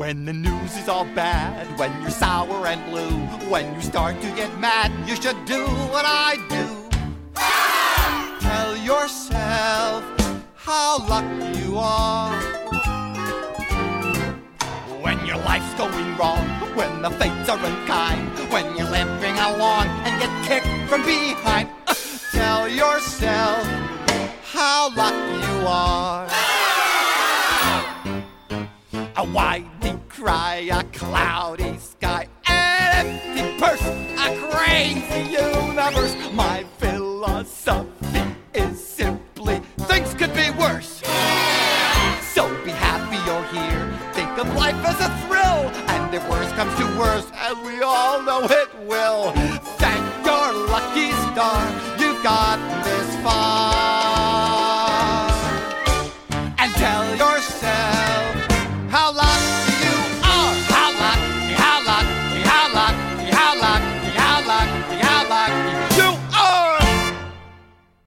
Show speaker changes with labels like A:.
A: When the news is all bad, when you're sour and blue, when you start to get mad, you should do what I do. Tell yourself how lucky you are. When your life's going wrong, when the fates are unkind, when you're limping along and get kicked from behind, tell yourself how lucky you are. Why decry a cloudy sky, an empty purse, a crazy universe? My philosophy is simply things could be worse. So be happy you're here, think of life as a thrill, and if worse comes to worse, and we all know it will,